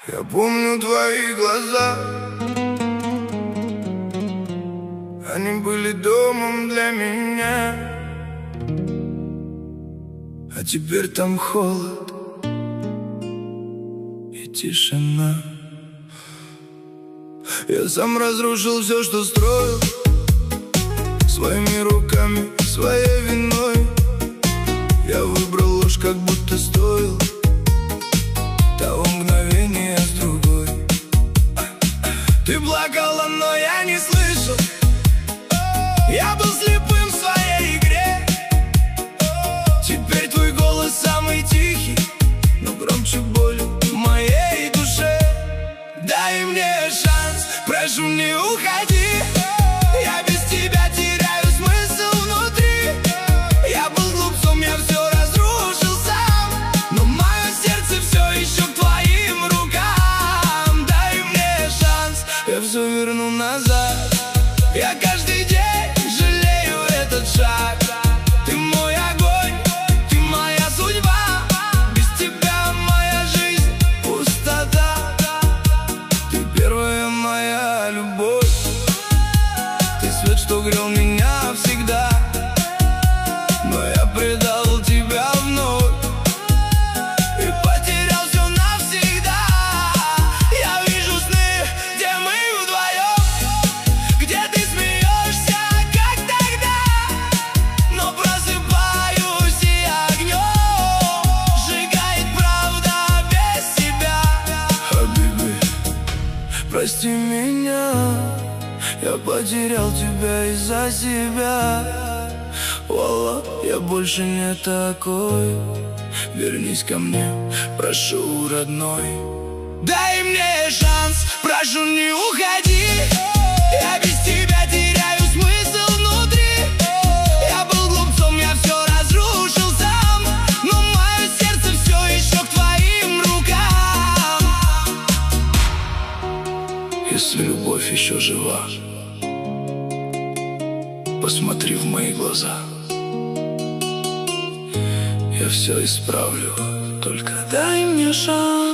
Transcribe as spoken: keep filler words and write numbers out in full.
Я помню твои глаза, они были домом для меня. А теперь там холод и тишина. Я сам разрушил все, что строил, своими руками, своей виной. Я выбрал ложь, как будто стоил того мгновения с другой. Ты плакала, но я не слышал. Я был слепым в своей игре. Теперь твой голос самый тихий, но громче боли в моей душе. Дай мне шанс, прошу, не уходи. Я без тебя теряю смысл внутри. Я был глупцом, я все разрушил сам, но мое сердце все еще к твоим рукам. Дай мне шанс, я все верну назад. Я каждый день жалею этот шаг. Ты мой огонь, ты моя судьба. Без тебя моя жизнь пустота. Ты первая моя любовь. Ты свет, что грел меня всегда. Но я предал тебя вновь и потерял все навсегда. Я вижу сны, где мы вдвоем, где ты смеешься, как тогда. Но просыпаюсь и огнем сжигает правда без тебя. Хабиби, прости меня, я потерял тебя из-за себя. Wallah, я больше не такой. Вернись ко мне, прошу, родной. Дай мне шанс, прошу, не уходи. Я без тебя теряю смысл внутри. Я был глупцом, я все разрушил сам, но мое сердце все еще к твоим рукам. Если любовь еще жива, посмотри в мои глаза. Я все исправлю, только дай мне шанс.